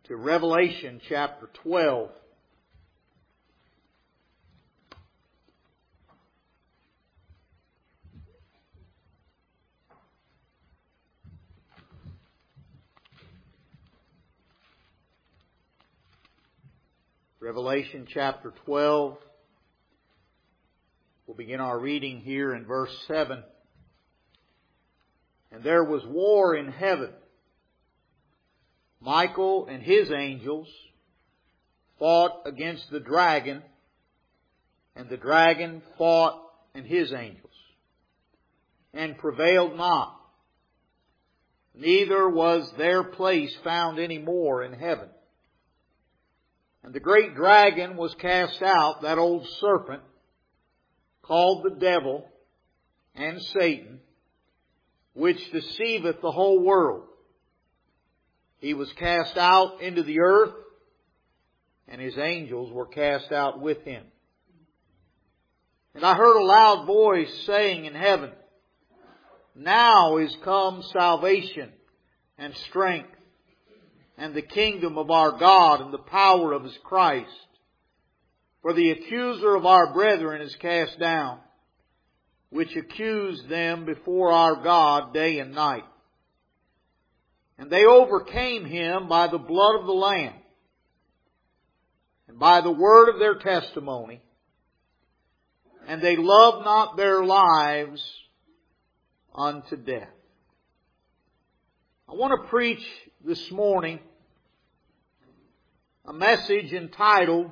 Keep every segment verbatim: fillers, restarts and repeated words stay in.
to Revelation chapter twelve. Revelation chapter twelve. We'll begin our reading here in verse seven. And there was war in heaven. Michael and his angels fought against the dragon, and the dragon fought and his angels, and prevailed not. Neither was their place found any more in heaven. And the great dragon was cast out, that old serpent, called the devil and Satan, which deceiveth the whole world. He was cast out into the earth, and his angels were cast out with him. And I heard a loud voice saying in heaven, Now is come salvation and strength, and the kingdom of our God and the power of His Christ. For the accuser of our brethren is cast down, which accused them before our God day and night. And they overcame him by the blood of the Lamb, and by the word of their testimony, and they loved not their lives unto death. I want to preach this morning a message entitled,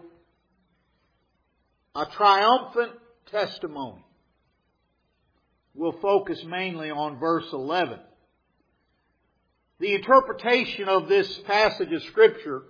A Triumphant Testimony. We'll focus mainly on verse eleven. The interpretation of this passage of Scripture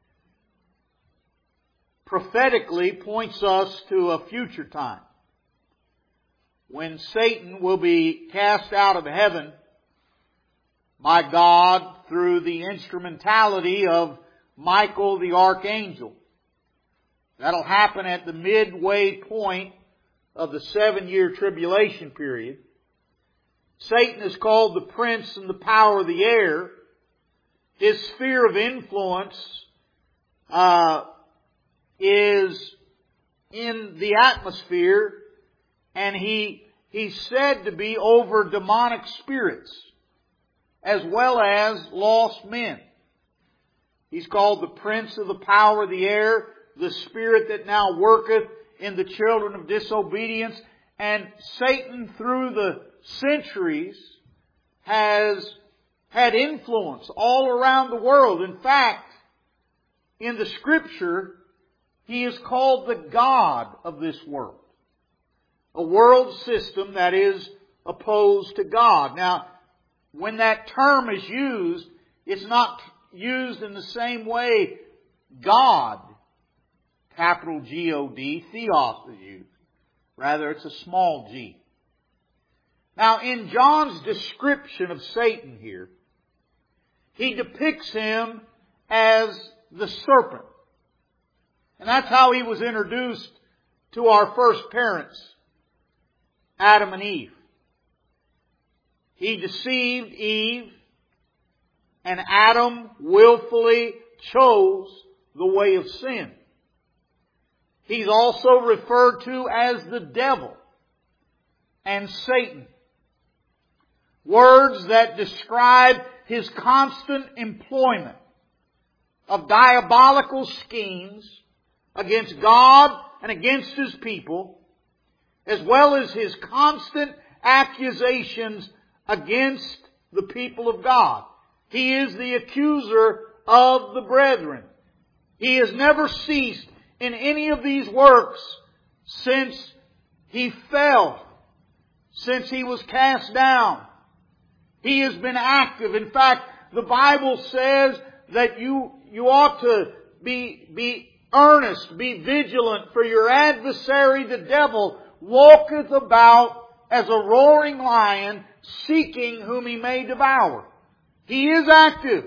prophetically points us to a future time when Satan will be cast out of heaven by God through the instrumentality of Michael the archangel. That'll happen at the midway point of the seven-year tribulation period. Satan is called the prince and the power of the air. His sphere of influence uh, is in the atmosphere, and he he's said to be over demonic spirits as well as lost men. He's called the prince of the power of the air, the spirit that now worketh in the children of disobedience. And Satan, through the centuries, has had influence all around the world. In fact, in the Scripture, he is called the God of this world. A world system that is opposed to God. Now, when that term is used, it's not used in the same way God, capital G O D, Theos is used. Rather, it's a small g. Now, in John's description of Satan here, he depicts him as the serpent. And that's how he was introduced to our first parents, Adam and Eve. He deceived Eve, and Adam willfully chose the way of sin. He's also referred to as the devil and Satan. Words that describe his constant employment of diabolical schemes against God and against His people, as well as his constant accusations against the people of God. He is the accuser of the brethren. He has never ceased in any of these works since he fell, since he was cast down. He has been active. In fact, the Bible says that you, you ought to be, be earnest, be vigilant, for your adversary, the devil, walketh about as a roaring lion, seeking whom he may devour. He is active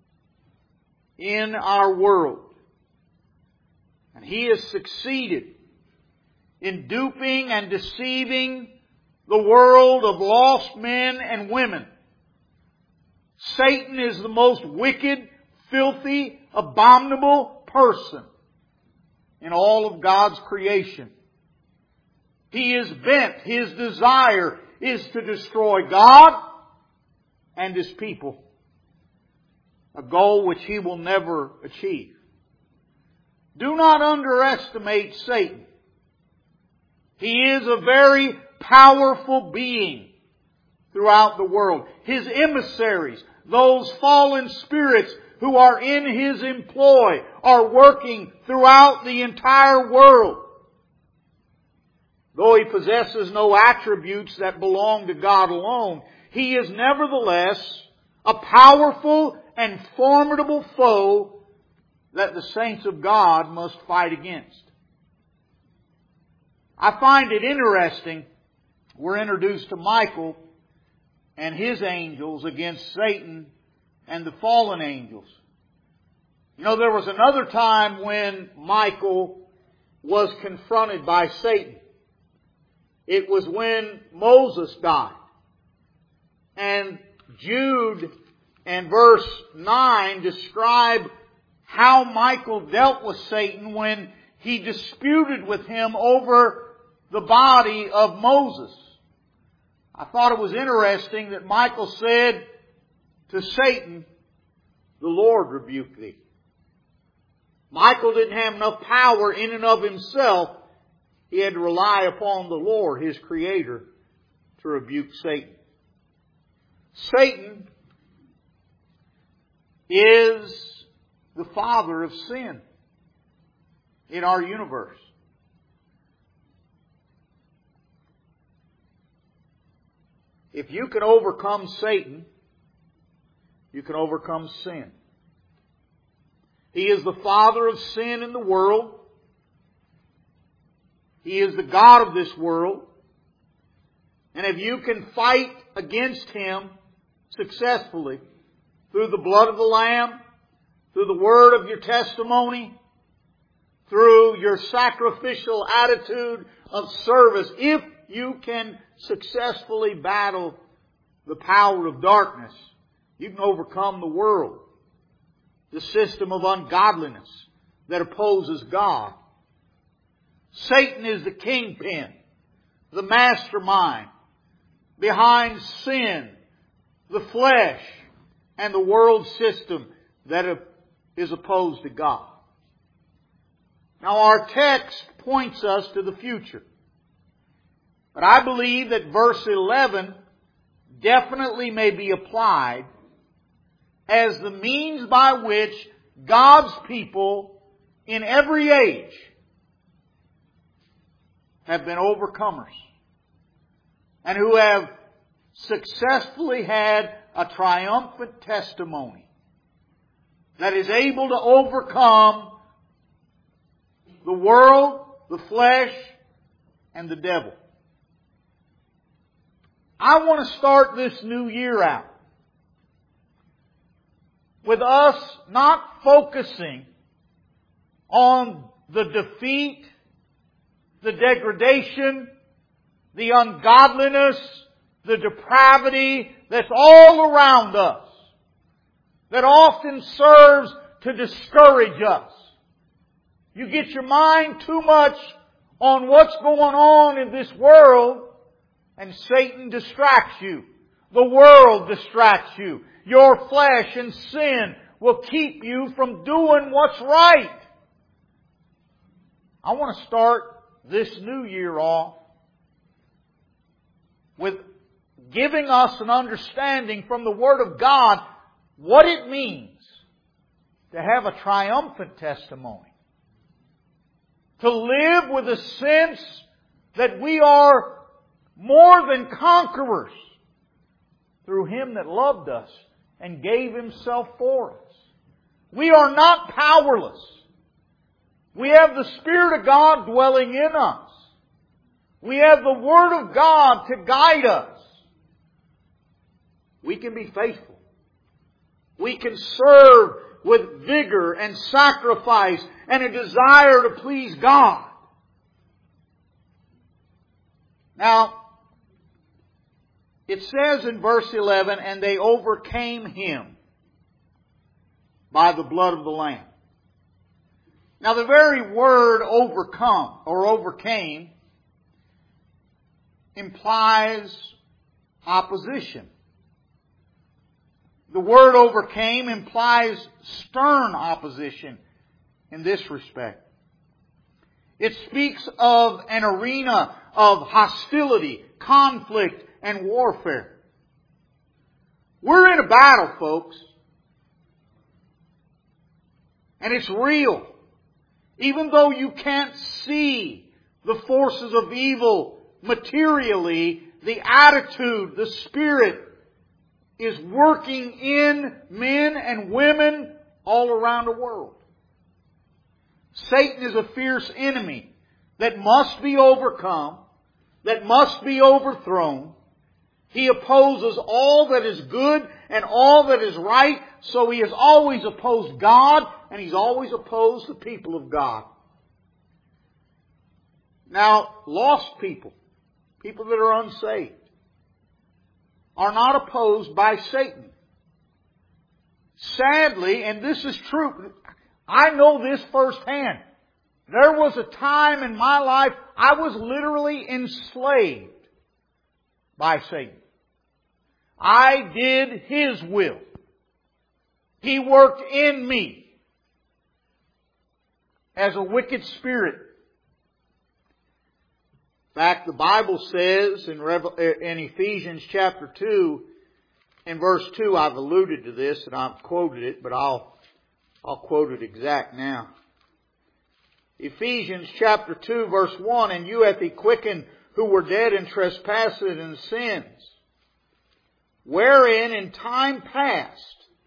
in our world. And he has succeeded in duping and deceiving the world of lost men and women. Satan is the most wicked filthy, abominable person in all of God's creation. He is bent, his desire is to destroy God and His people. A goal which he will never achieve. Do not underestimate Satan. He is a very powerful being throughout the world. His emissaries, those fallen spirits who are in his employ, are working throughout the entire world. Though he possesses no attributes that belong to God alone, he is nevertheless a powerful and formidable foe that the saints of God must fight against. I find it interesting, we're introduced to Michael and his angels against Satan and the fallen angels. You know, there was another time when Michael was confronted by Satan. It was when Moses died. And Jude and verse nine describe how Michael dealt with Satan when he disputed with him over the body of Moses. I thought it was interesting that Michael said to Satan, "The Lord rebuke thee." Michael didn't have enough power in and of himself. He had to rely upon the Lord, his Creator, to rebuke Satan. Satan is the father of sin in our universe. If you can overcome Satan, you can overcome sin. He is the father of sin in the world. He is the God of this world. And if you can fight against him successfully through the blood of the Lamb, through the word of your testimony, through your sacrificial attitude of service, if you can successfully battle the power of darkness, you can overcome the world, the system of ungodliness that opposes God. Satan is the kingpin, the mastermind behind sin, the flesh, and the world system that is opposed to God. Now our text points us to the future. But I believe that verse eleven definitely may be applied as the means by which God's people in every age have been overcomers and who have successfully had a triumphant testimony that is able to overcome the world, the flesh, and the devil. I want to start this new year out with us not focusing on the defeat, the degradation, the ungodliness, the depravity that's all around us, that often serves to discourage us. You get your mind too much on what's going on in this world, and Satan distracts you. The world distracts you. Your flesh and sin will keep you from doing what's right. I want to start this new year off with giving us an understanding from the Word of God what it means to have a triumphant testimony. To live with a sense that we are more than conquerors through Him that loved us and gave Himself for us. We are not powerless. We have the Spirit of God dwelling in us. We have the Word of God to guide us. We can be faithful. We can serve with vigor and sacrifice and a desire to please God. Now, it says in verse eleven, and they overcame him by the blood of the Lamb. Now the very word overcome or overcame implies opposition. The word overcame implies stern opposition in this respect. It speaks of an arena of hostility, conflict, and warfare. We're in a battle, folks. And it's real. Even though you can't see the forces of evil materially, the attitude, the spirit is working in men and women all around the world. Satan is a fierce enemy that must be overcome, that must be overthrown. He opposes all that is good and all that is right, so he has always opposed God, and he's always opposed the people of God. Now, lost people, people that are unsaved, are not opposed by Satan. Sadly, and this is true, I know this firsthand. There was a time in my life I was literally enslaved by Satan. I did his will. He worked in me as a wicked spirit. In fact, the Bible says in, Reve- in Ephesians chapter two, in verse two, I've alluded to this and I've quoted it, but I'll, I'll quote it exact now. Ephesians chapter two, verse one, and you hath he quickened who were dead in trespasses and sins, wherein in time past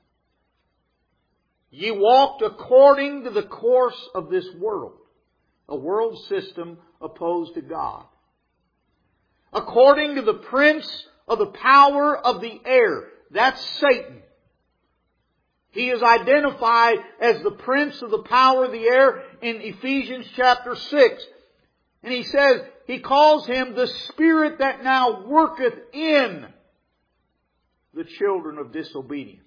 ye walked according to the course of this world, a world system opposed to God, according to the prince of the power of the air. That's Satan. He is identified as the prince of the power of the air in Ephesians chapter six. And he says, he calls him the spirit that now worketh in the children of disobedience.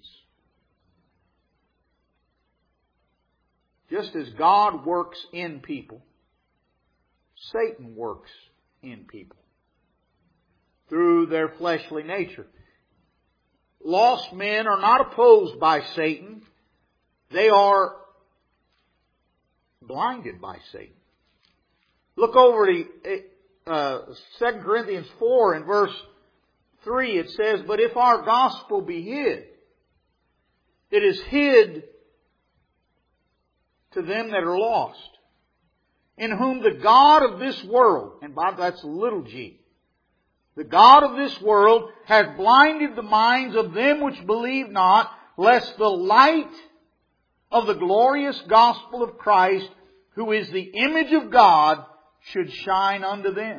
Just as God works in people, Satan works in people through their fleshly nature. Lost men are not opposed by Satan. They are blinded by Satan. Look over to uh, Second Corinthians four and verse three. It says, but if our gospel be hid, it is hid to them that are lost, in whom the God of this world, and by that's little g, the God of this world hath blinded the minds of them which believe not, lest the light of the glorious gospel of Christ, who is the image of God, should shine unto them.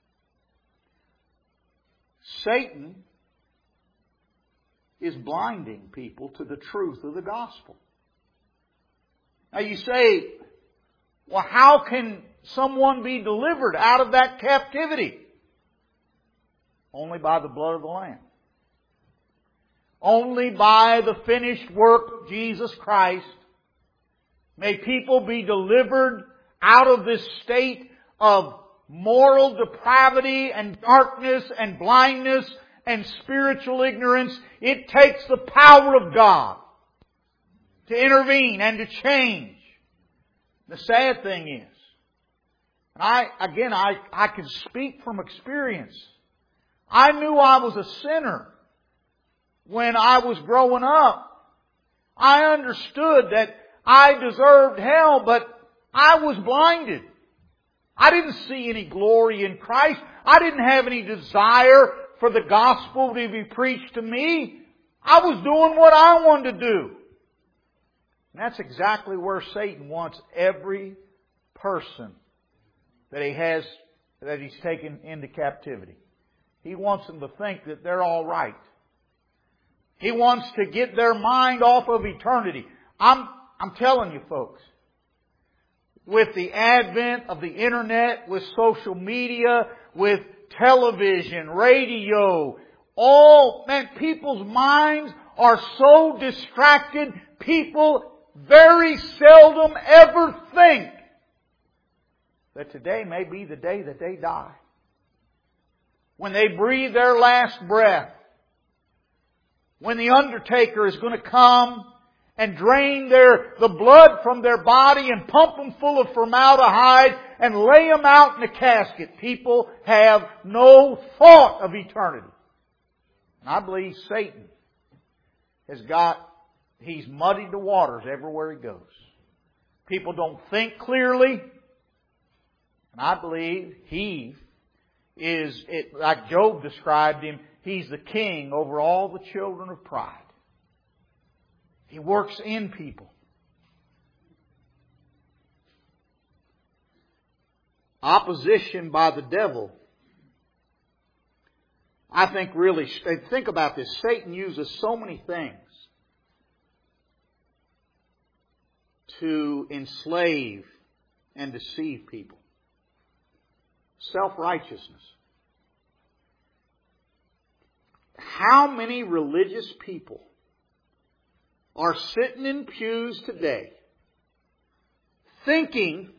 Satan is blinding people to the truth of the gospel. Now you say, well, how can someone be delivered out of that captivity? Only by the blood of the Lamb. Only by the finished work of Jesus Christ may people be delivered out of this state of moral depravity and darkness and blindness and spiritual ignorance. It takes the power of God to intervene and to change. The sad thing is, and I, again, I, I can speak from experience. I knew I was a sinner when I was growing up. I understood that I deserved hell, but I was blinded. I didn't see any glory in Christ. I didn't have any desire for the gospel to be preached to me. I was doing what I wanted to do. And that's exactly where Satan wants every person that he has, that he's taken into captivity. He wants them to think that they're all right. He wants to get their mind off of eternity. I'm, I'm telling you folks, with the advent of the internet, with social media, with television, radio, all, man, people's minds are so distracted, people very seldom ever think that today may be the day that they die. When they breathe their last breath. When the undertaker is going to come and drain their, the blood from their body and pump them full of formaldehyde and lay them out in a casket. People have no thought of eternity. And I believe Satan has got, he's muddied the waters everywhere he goes. People don't think clearly. And I believe he is, it, like Job described him, he's the king over all the children of pride. He works in people. Opposition by the devil. I think really, think about this. Satan uses so many things to enslave and deceive people. Self-righteousness. How many religious people are sitting in pews today thinking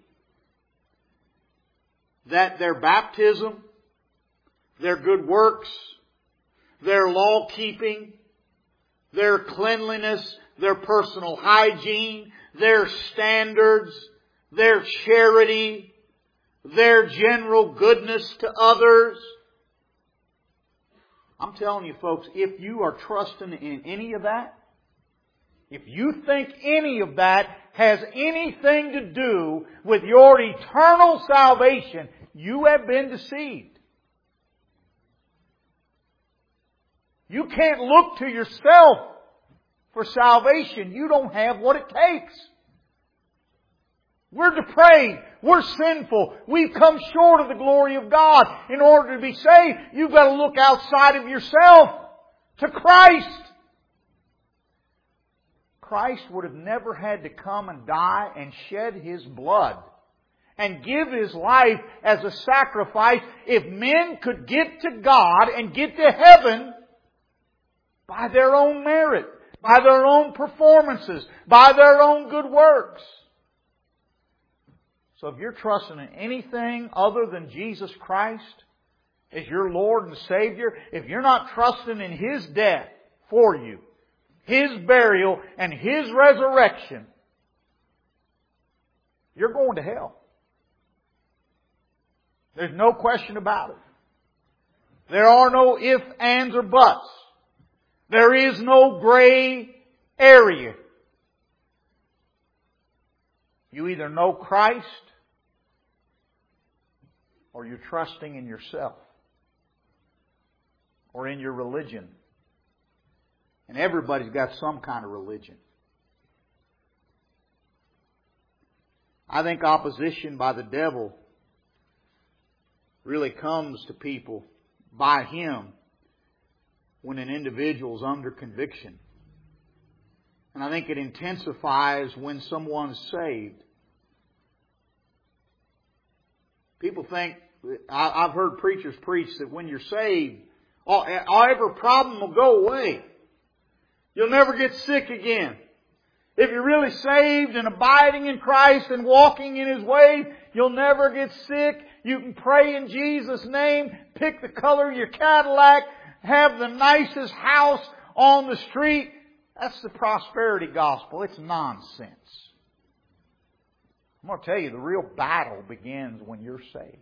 that their baptism, their good works, their law-keeping, their cleanliness, their personal hygiene, their standards, their charity, their general goodness to others. I'm telling you folks, if you are trusting in any of that, if you think any of that has anything to do with your eternal salvation, you have been deceived. You can't look to yourself for salvation. You don't have what it takes. We're depraved. We're sinful. We've come short of the glory of God. In order to be saved, you've got to look outside of yourself to Christ. Christ would have never had to come and die and shed His blood and give His life as a sacrifice if men could get to God and get to heaven by their own merit, by their own performances, by their own good works. So if you're trusting in anything other than Jesus Christ as your Lord and Savior, if you're not trusting in His death for you, His burial, and His resurrection, you're going to hell. There's no question about it. There are no ifs, ands, or buts. There is no gray area. You either know Christ or you're trusting in yourself or in your religion. And everybody's got some kind of religion. I think opposition by the devil really comes to people by him when an individual is under conviction. And I think it intensifies when someone's saved. People think, I've heard preachers preach that when you're saved, all, every problem will go away. You'll never get sick again. If you're really saved and abiding in Christ and walking in His ways, you'll never get sick. You can pray in Jesus' name, pick the color of your Cadillac, have the nicest house on the street. That's the prosperity gospel. It's nonsense. I'm going to tell you, the real battle begins when you're saved.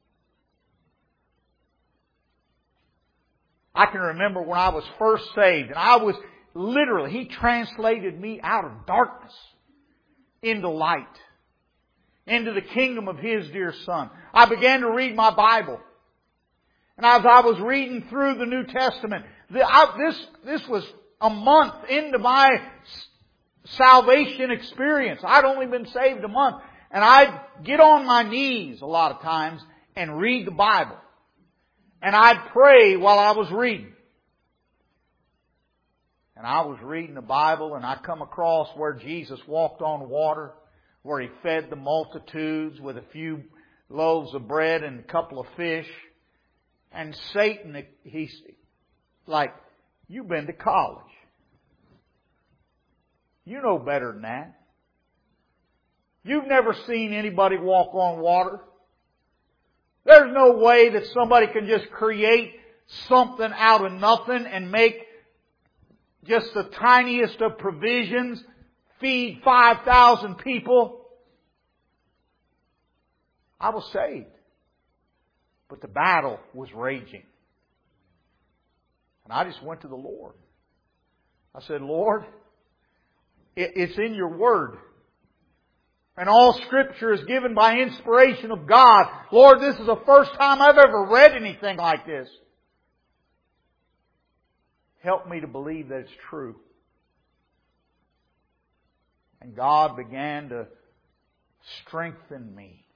I can remember when I was first saved, and I was literally, He translated me out of darkness into light, into the kingdom of His dear Son. I began to read my Bible. And as I was reading through the New Testament, the, I, this, this was a month into my salvation experience. I'd only been saved a month. And I'd get on my knees a lot of times and read the Bible. And I'd pray while I was reading. And I was reading the Bible and I come across where Jesus walked on water, where He fed the multitudes with a few loaves of bread and a couple of fish. And Satan, he's like, you've been to college. You know better than that. You've never seen anybody walk on water. There's no way that somebody can just create something out of nothing and make just the tiniest of provisions, feed five thousand people. I was saved. But the battle was raging. And I just went to the Lord. I said, Lord, it's in your Word. And all Scripture is given by inspiration of God. Lord, this is the first time I've ever read anything like this. Help me to believe that it's true. And God began to strengthen me.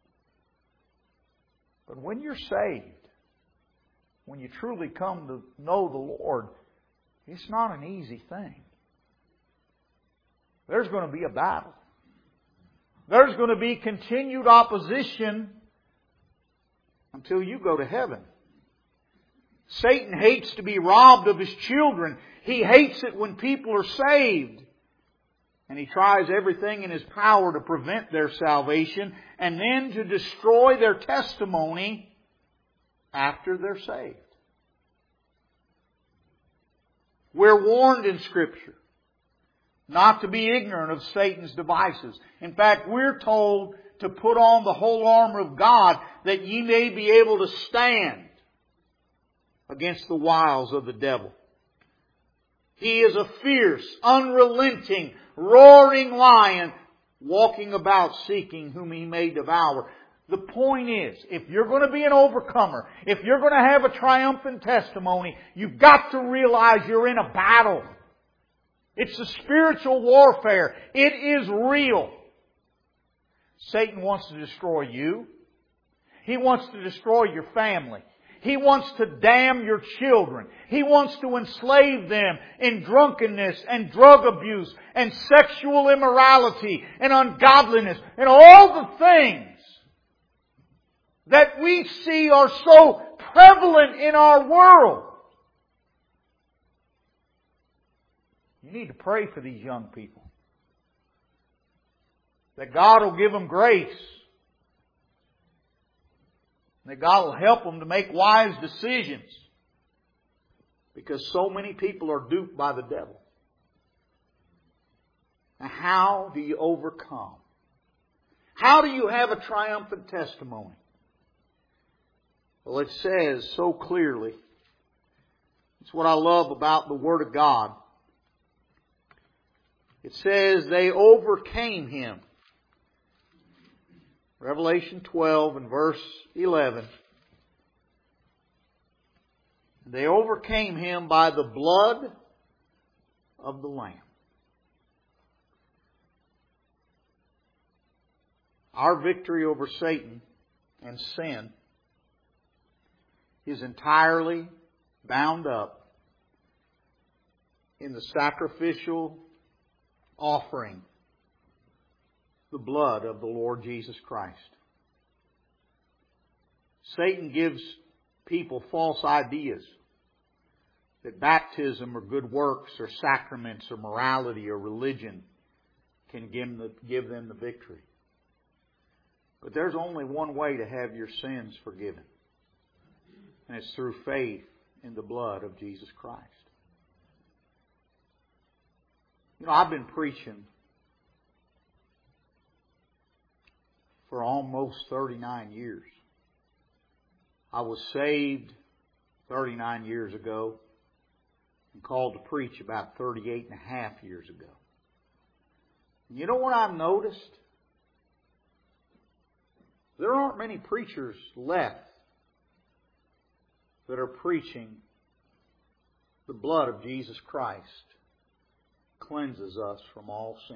But when you're saved, when you truly come to know the Lord, it's not an easy thing. There's going to be a battle. There's going to be continued opposition until you go to heaven. Satan hates to be robbed of his children. He hates it when people are saved. And he tries everything in his power to prevent their salvation and then to destroy their testimony after they're saved. We're warned in Scripture not to be ignorant of Satan's devices. In fact, we're told to put on the whole armor of God that ye may be able to stand against the wiles of the devil. He is a fierce, unrelenting, roaring lion walking about seeking whom he may devour. The point is, if you're going to be an overcomer, if you're going to have a triumphant testimony, you've got to realize you're in a battle. It's a spiritual warfare. It is real. Satan wants to destroy you. He wants to destroy your family. He wants to damn your children. He wants to enslave them in drunkenness and drug abuse and sexual immorality and ungodliness and all the things that we see are so prevalent in our world. You need to pray for these young people. That God will give them grace. That God will help them to make wise decisions. Because so many people are duped by the devil. Now, how do you overcome? How do you have a triumphant testimony? Well, it says so clearly. It's what I love about the Word of God. It says they overcame him. Revelation twelve and verse eleven. They overcame him by the blood of the Lamb. Our victory over Satan and sin is entirely bound up in the sacrificial offering, the blood of the Lord Jesus Christ. Satan gives people false ideas that baptism or good works or sacraments or morality or religion can give them, give them the victory. But there's only one way to have your sins forgiven. And it's through faith in the blood of Jesus Christ. You know, I've been preaching for almost thirty-nine years. I was saved thirty-nine years ago and called to preach about thirty-eight and a half years ago. And you know what I've noticed? There aren't many preachers left that are preaching the blood of Jesus Christ cleanses us from all sin.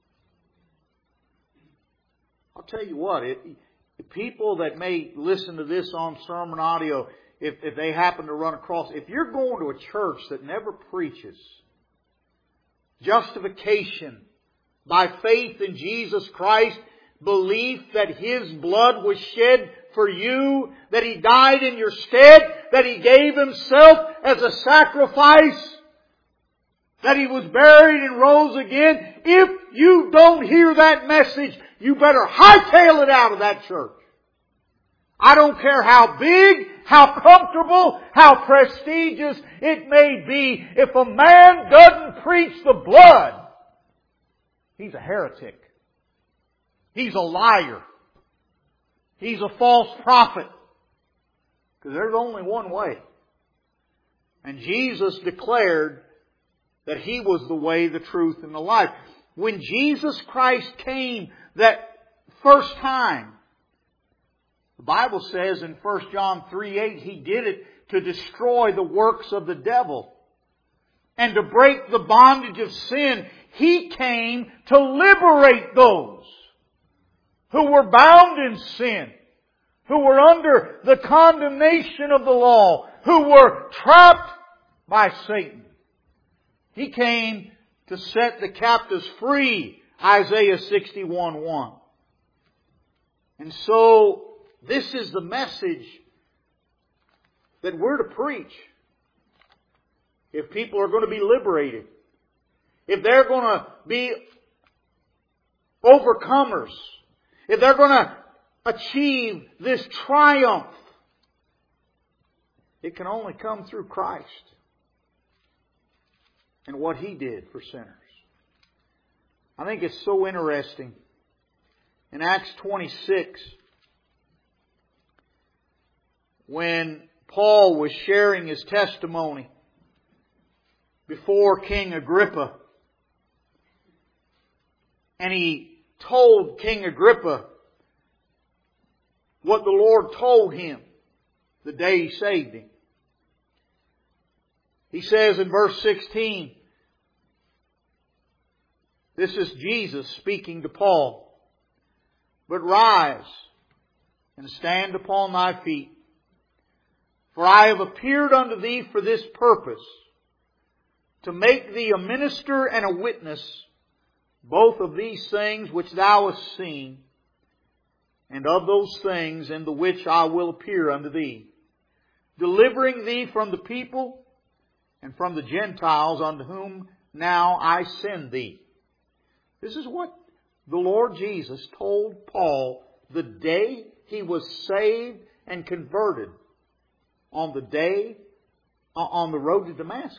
I'll tell you what, it, the people that may listen to this on sermon audio, if, if they happen to run across, if you're going to a church that never preaches justification by faith in Jesus Christ, belief that His blood was shed for you, that He died in your stead, that He gave Himself as a sacrifice, that He was buried and rose again. If you don't hear that message, you better hightail it out of that church. I don't care how big, how comfortable, how prestigious it may be. If a man doesn't preach the blood, he's a heretic. He's a liar. He's a false prophet. Because there's only one way. And Jesus declared that He was the way, the truth, and the life. When Jesus Christ came that first time, the Bible says in First John three eight, He did it to destroy the works of the devil and to break the bondage of sin. He came to liberate those who were bound in sin, who were under the condemnation of the law, who were trapped by Satan. He came to set the captives free, Isaiah sixty-one one. And so, this is the message that we're to preach. If people are going to be liberated, if they're going to be overcomers, if they're going to achieve this triumph, it can only come through Christ and what He did for sinners. I think it's so interesting. In Acts twenty-six, when Paul was sharing his testimony before King Agrippa, and he told King Agrippa what the Lord told him the day He saved him. He says in verse sixteen, this is Jesus speaking to Paul, "But rise and stand upon thy feet, for I have appeared unto thee for this purpose, to make thee a minister and a witness, both of these things which thou hast seen, and of those things in the which I will appear unto thee, delivering thee from the people and from the Gentiles unto whom now I send thee." This is what the Lord Jesus told Paul the day he was saved and converted, on the day on the road to Damascus.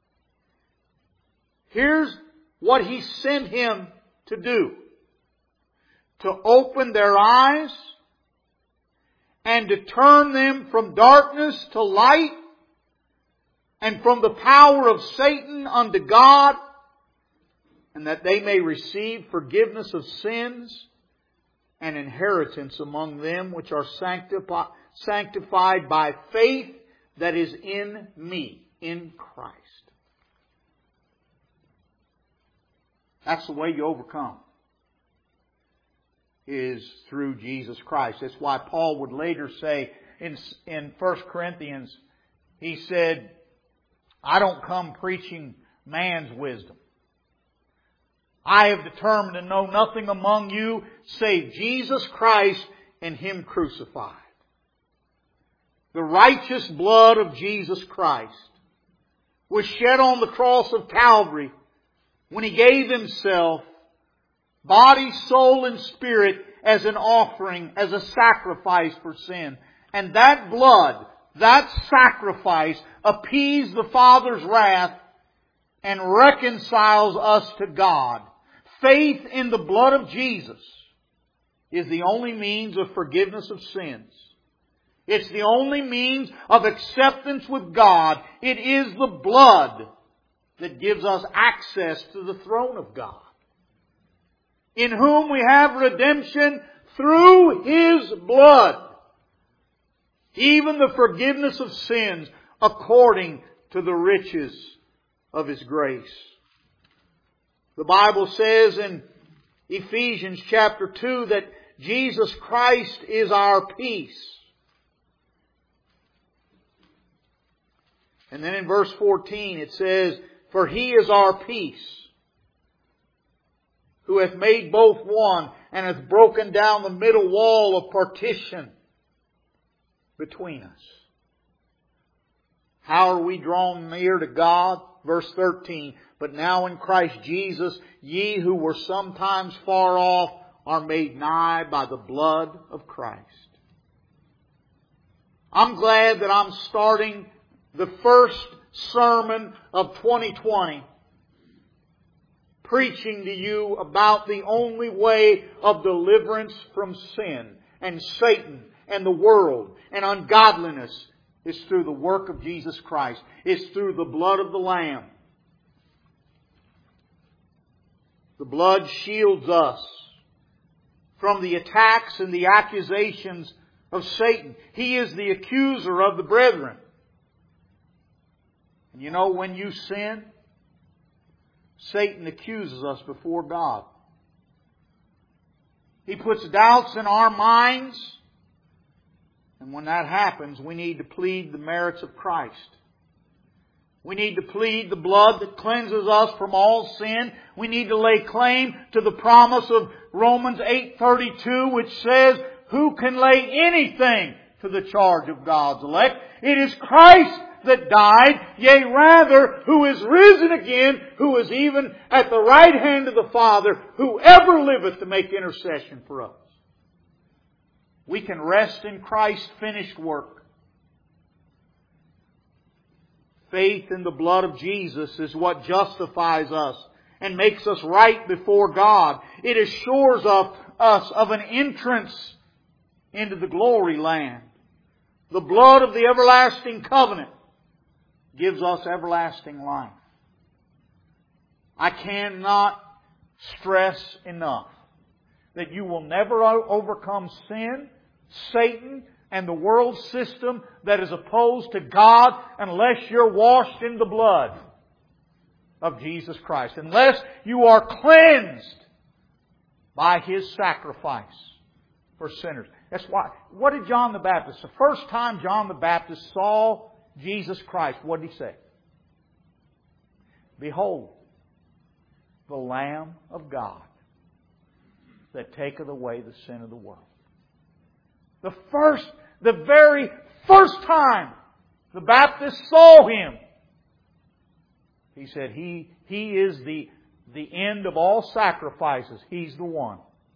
Here's what He sent him to do: to open their eyes and to turn them from darkness to light, and from the power of Satan unto God, and that they may receive forgiveness of sins and inheritance among them which are sanctified sanctified by faith that is in me, in Christ. That's the way you overcome, is through Jesus Christ. That's why Paul would later say in, in First Corinthians, he said, "I don't come preaching man's wisdom. I have determined to know nothing among you save Jesus Christ and Him crucified." The righteous blood of Jesus Christ was shed on the cross of Calvary when He gave Himself, body, soul, and spirit, as an offering, as a sacrifice for sin. And that blood, that sacrifice, appeased the Father's wrath and reconciles us to God. Faith in the blood of Jesus is the only means of forgiveness of sins. It's the only means of acceptance with God. It is the blood that gives us access to the throne of God, in whom we have redemption through His blood, even the forgiveness of sins according to the riches of His grace. The Bible says in Ephesians chapter two that Jesus Christ is our peace. And then in verse fourteen it says, "For He is our peace, who hath made both one, and hath broken down the middle wall of partition between us." How are we drawn near to God? Verse thirteen, but now in Christ Jesus, ye who were sometimes far off are made nigh by the blood of Christ. I'm glad that I'm starting the first sermon of twenty twenty preaching to you about the only way of deliverance from sin and Satan and the world and ungodliness is through the work of Jesus Christ. It's through the blood of the Lamb. The blood shields us from the attacks and the accusations of Satan. He is the accuser of the brethren. And you know, when you sin, Satan accuses us before God. He puts doubts in our minds. And when that happens, we need to plead the merits of Christ. We need to plead the blood that cleanses us from all sin. We need to lay claim to the promise of Romans eight thirty-two, which says, who can lay anything to the charge of God's elect? It is Christ that died, yea rather, who is risen again, who is even at the right hand of the Father, who ever liveth to make intercession for us. We can rest in Christ's finished work. Faith in the blood of Jesus is what justifies us and makes us right before God. It assures of us of an entrance into the glory land. The blood of the everlasting covenant gives us everlasting life. I cannot stress enough that you will never overcome sin, Satan, and the world system that is opposed to God unless you're washed in the blood of Jesus Christ. Unless you are cleansed by His sacrifice for sinners. That's why. What did John the Baptist, the first time John the Baptist saw Jesus Christ, what did he say? Behold, the Lamb of God that taketh away the sin of the world. The first, the very first time the Baptist saw Him, he said, He, he is the, the end of all sacrifices. He's the one.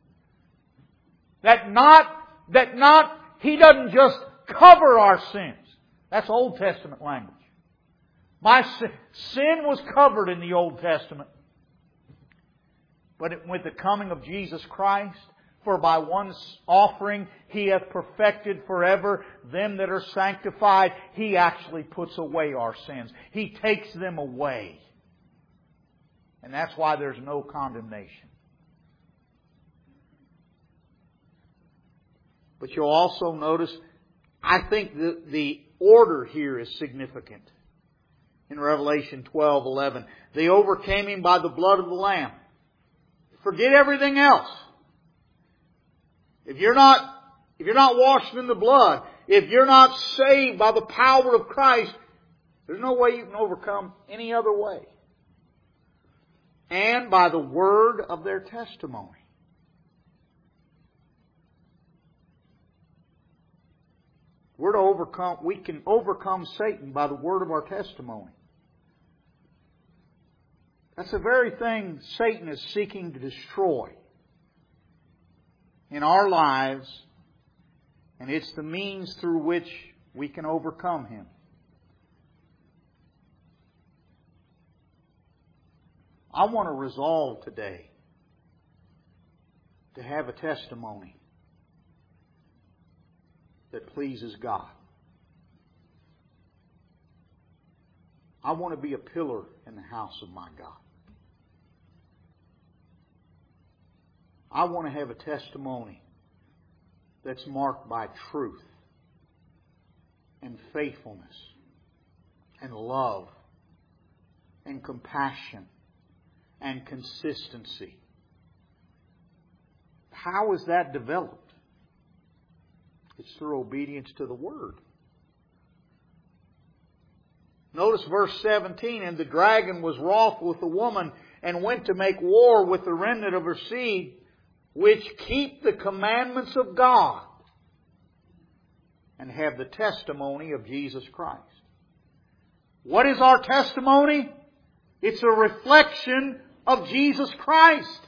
That not, that not, He doesn't just cover our sins. That's Old Testament language. My sin, sin was covered in the Old Testament. But with the coming of Jesus Christ, for by one offering He hath perfected forever them that are sanctified, He actually puts away our sins. He takes them away. And that's why there's no condemnation. But you'll also notice, I think the, the order here is significant. In Revelation twelve eleven, they overcame Him by the blood of the Lamb. Forget everything else. If you're not, if you're not washed in the blood, if you're not saved by the power of Christ, there's no way you can overcome any other way. And by the word of their testimony. We're to overcome, we can overcome Satan by the word of our testimony. That's the very thing Satan is seeking to destroy in our lives, and it's the means through which we can overcome him. I want to resolve today to have a testimony that pleases God. I want to be a pillar in the house of my God. I want to have a testimony that's marked by truth and faithfulness and love and compassion and consistency. How is that developed? It's through obedience to the Word. Notice verse seventeen, and the dragon was wroth with the woman and went to make war with the remnant of her seed, which keep the commandments of God and have the testimony of Jesus Christ. What is our testimony? It's a reflection of Jesus Christ.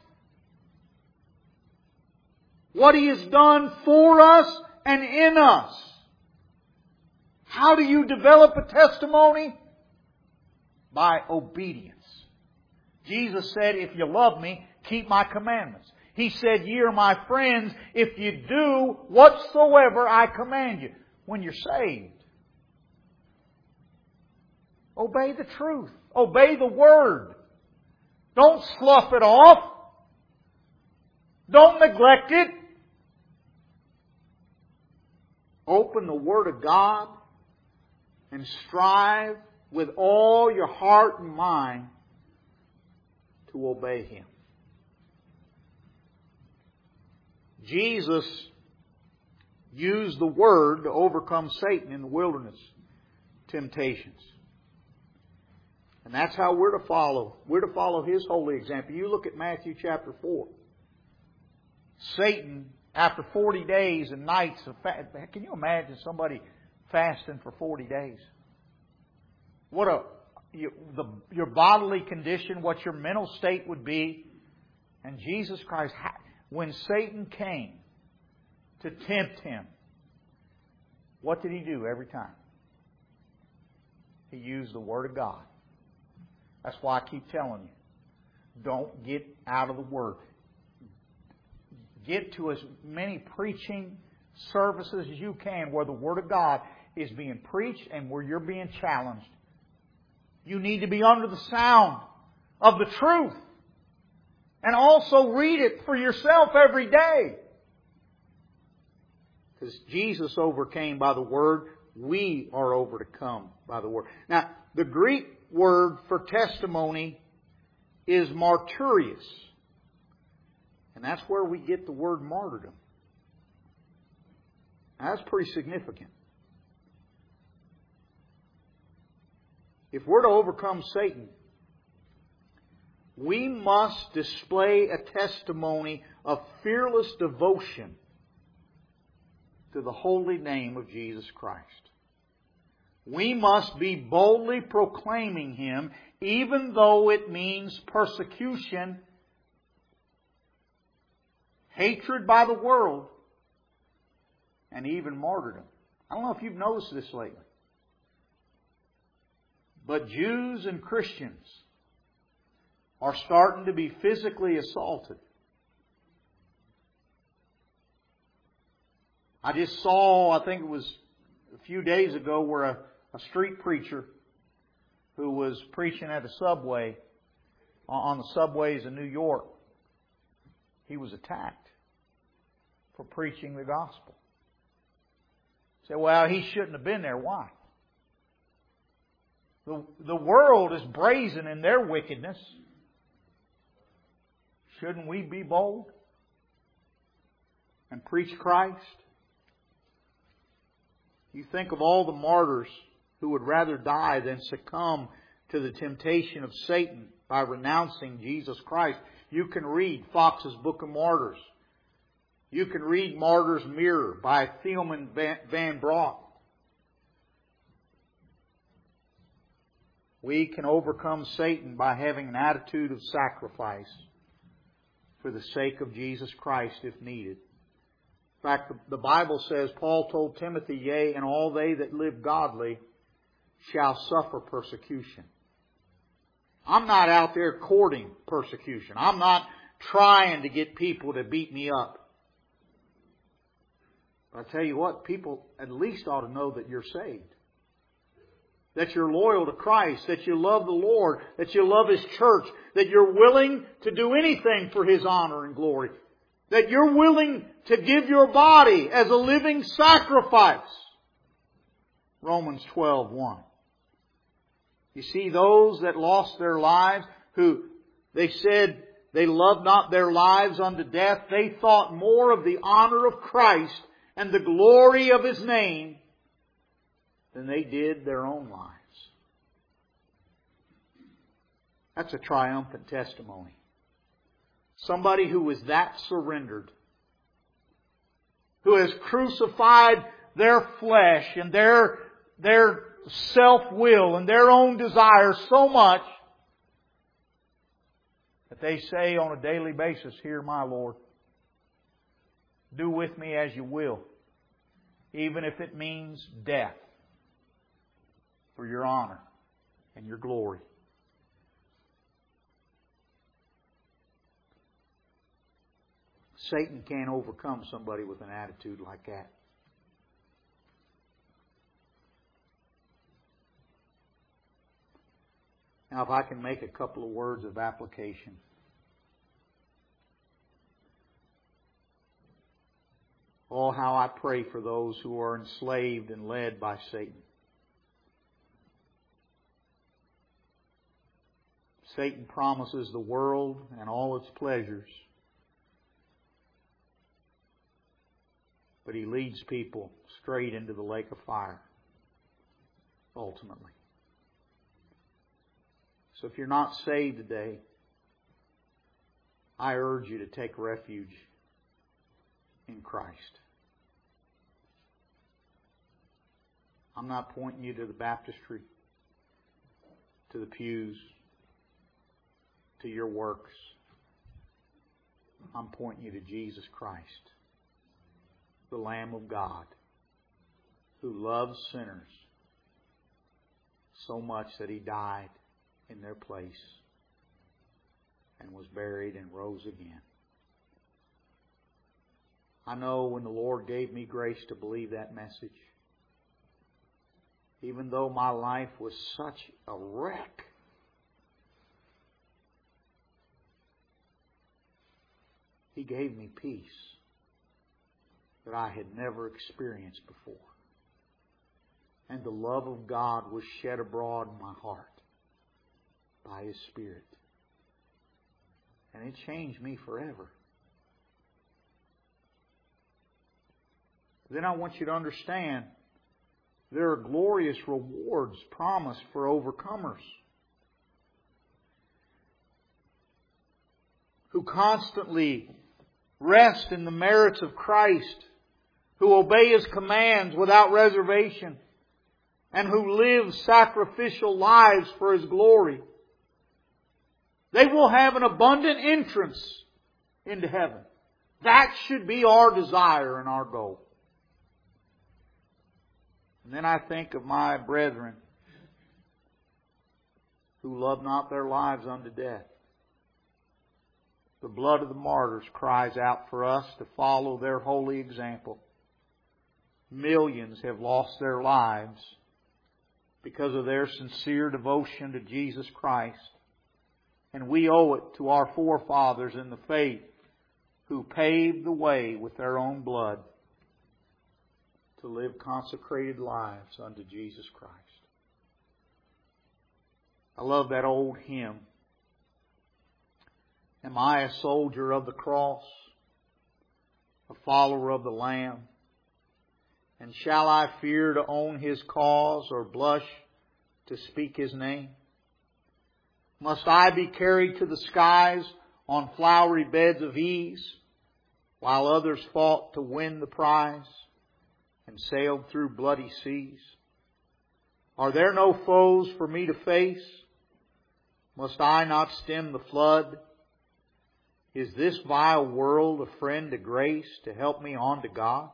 What He has done for us and in us. How do you develop a testimony? By obedience. Jesus said, if you love me, keep my commandments. He said, ye are my friends if you do whatsoever I command you. When you're saved, obey the truth. Obey the Word. Don't slough it off. Don't neglect it. Open the Word of God and strive with all your heart and mind to obey Him. Jesus used the Word to overcome Satan in the wilderness temptations. And that's how we're to follow. We're to follow His holy example. You look at Matthew chapter four. Satan, after forty days and nights of fast, can you imagine somebody fasting for forty days? What a you, the, your bodily condition, what your mental state would be. And Jesus Christ, when Satan came to tempt Him, what did He do every time? He used the Word of God. That's why I keep telling you, don't get out of the Word. Get to as many preaching services as you can where the Word of God is being preached and where you're being challenged. You need to be under the sound of the truth. And also read it for yourself every day. Because Jesus overcame by the Word, we are overcome by the Word. Now, the Greek word for testimony is martyrios. And that's where we get the word martyrdom. Now, that's pretty significant. If we're to overcome Satan, we must display a testimony of fearless devotion to the holy name of Jesus Christ. We must be boldly proclaiming Him, even though it means persecution, hatred by the world, and even martyrdom. I don't know if you've noticed this lately, but Jews and Christians are starting to be physically assaulted. I just saw, I think it was a few days ago, where a, a street preacher who was preaching at a subway, on the subways in New York, he was attacked for preaching the gospel. Say, well, he shouldn't have been there. Why? The, the world is brazen in their wickedness. Shouldn't we be bold and preach Christ? You think of all the martyrs who would rather die than succumb to the temptation of Satan by renouncing Jesus Christ. You can read Fox's Book of Martyrs. You can read Martyr's Mirror by Thielman Van Brock. We can overcome Satan by having an attitude of sacrifice for the sake of Jesus Christ if needed. In fact, the Bible says, Paul told Timothy, yea, and all they that live godly shall suffer persecution. I'm not out there courting persecution. I'm not trying to get people to beat me up. But I tell you what, people at least ought to know that you're saved. That you're loyal to Christ, that you love the Lord, that you love His church, that you're willing to do anything for His honor and glory. That you're willing to give your body as a living sacrifice. Romans twelve one. You see, those that lost their lives, who they said they loved not their lives unto death, they thought more of the honor of Christ and the glory of His name than they did their own lives. That's a triumphant testimony. Somebody who is that surrendered, who has crucified their flesh and their, their self-will and their own desire so much that they say on a daily basis, "Here, my Lord, do with me as you will, even if it means death for your honor and your glory." Satan can't overcome somebody with an attitude like that. Now, if I can make a couple of words of application. Oh, how I pray for those who are enslaved and led by Satan. Satan promises the world and all its pleasures, but he leads people straight into the lake of fire, ultimately. So if you're not saved today, I urge you to take refuge in Christ. I'm not pointing you to the baptistry, to the pews, to your works. I'm pointing you to Jesus Christ, the Lamb of God, who loves sinners so much that He died in their place and was buried and rose again. I know when the Lord gave me grace to believe that message, even though my life was such a wreck, He gave me peace that I had never experienced before. And the love of God was shed abroad in my heart by His Spirit. And it changed me forever. Then I want you to understand there are glorious rewards promised for overcomers who constantly rest in the merits of Christ, who obey His commands without reservation, and who live sacrificial lives for His glory. They will have an abundant entrance into heaven. That should be our desire and our goal. And then I think of my brethren who love not their lives unto death. The blood of the martyrs cries out for us to follow their holy example. Millions have lost their lives because of their sincere devotion to Jesus Christ. And we owe it to our forefathers in the faith who paved the way with their own blood to live consecrated lives unto Jesus Christ. I love that old hymn. Am I a soldier of the cross, a follower of the Lamb? And shall I fear to own His cause or blush to speak His name? Must I be carried to the skies on flowery beds of ease, while others fought to win the prize and sailed through bloody seas? Are there no foes for me to face? Must I not stem the flood? Is this vile world a friend to grace to help me on to God?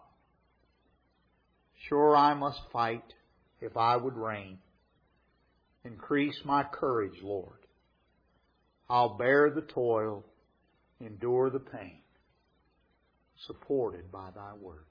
Sure I must fight if I would reign. Increase my courage, Lord. I'll bear the toil, endure the pain, supported by Thy word.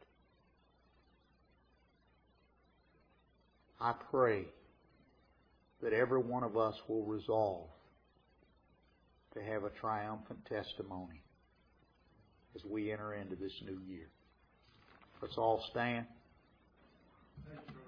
I pray that every one of us will resolve to have a triumphant testimony as we enter into this new year. Let's all stand. Thank you.